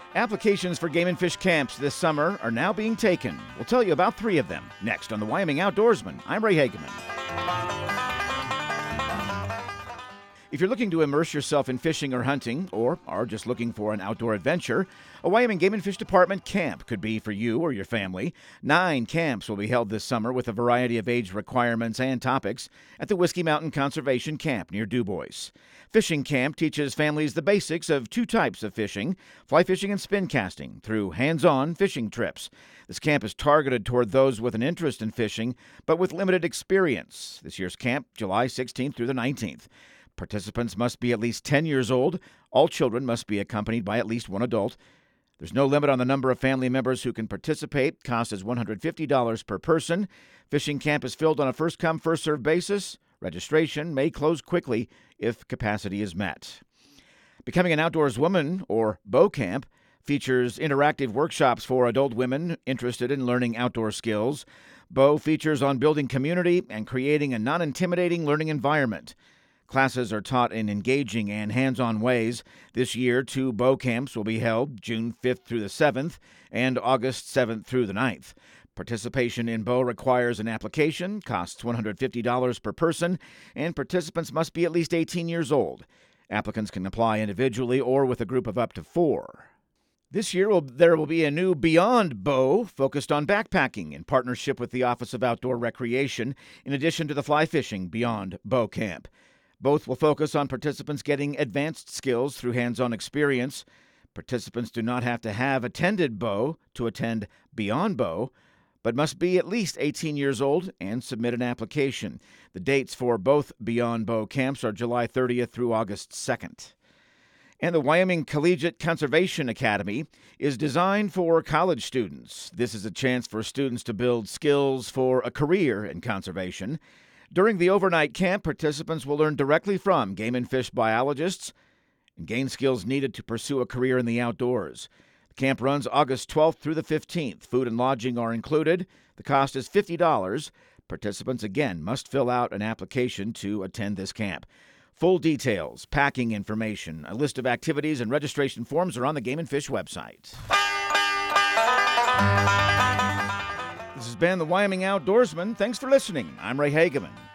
Applications for Game and Fish camps this summer are now being taken. We'll tell you about 3 of them next on the Wyoming Outdoorsman. I'm Ray Hageman. If you're looking to immerse yourself in fishing or hunting, or are just looking for an outdoor adventure, a Wyoming Game and Fish Department camp could be for you or your family. 9 camps will be held this summer with a variety of age requirements and topics at the Whiskey Mountain Conservation Camp near DuBois. Fishing Camp teaches families the basics of 2 types of fishing, fly fishing and spin casting, through hands-on fishing trips. This camp is targeted toward those with an interest in fishing, but with limited experience. This year's camp, July 16th through the 19th. Participants must be at least 10 years old. All children must be accompanied by at least 1 adult. There's no limit on the number of family members who can participate. Cost is $150 per person. Fishing camp is filled on a first-come, first-served basis. Registration may close quickly if capacity is met. Becoming an Outdoors Woman, or BOW Camp, features interactive workshops for adult women interested in learning outdoor skills. BOW features on building community and creating a non-intimidating learning environment. Classes are taught in engaging and hands-on ways. This year, 2 BOW camps will be held, June 5th through the 7th and August 7th through the 9th. Participation in BOW requires an application, costs $150 per person, and participants must be at least 18 years old. Applicants can apply individually or with a group of up to 4. This year, there will be a new Beyond BOW focused on backpacking in partnership with the Office of Outdoor Recreation, in addition to the Fly Fishing Beyond BOW Camp. Both will focus on participants getting advanced skills through hands-on experience. Participants do not have to have attended BOW to attend Beyond BOW, but must be at least 18 years old and submit an application. The dates for both Beyond BOW camps are July 30th through August 2nd. And the Wyoming Collegiate Conservation Academy is designed for college students. This is a chance for students to build skills for a career in conservation. During the overnight camp, participants will learn directly from game and fish biologists and gain skills needed to pursue a career in the outdoors. The camp runs August 12th through the 15th. Food and lodging are included. The cost is $50. Participants, again, must fill out an application to attend this camp. Full details, packing information, a list of activities, and registration forms are on the Game and Fish website. This has been the Wyoming Outdoorsman. Thanks for listening. I'm Ray Hageman.